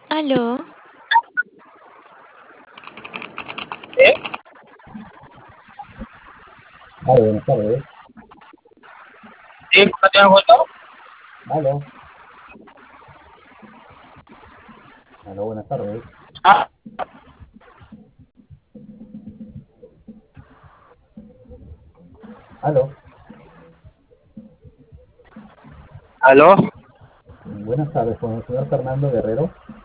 Aló, ¿Eh? Vale, buenas tardes. ¿Sí? ¿No te has vuelto? Aló, aló, buenas tardes. Ah, Aló, ¿aló? buenas tardes con el señor Fernando Guerrero.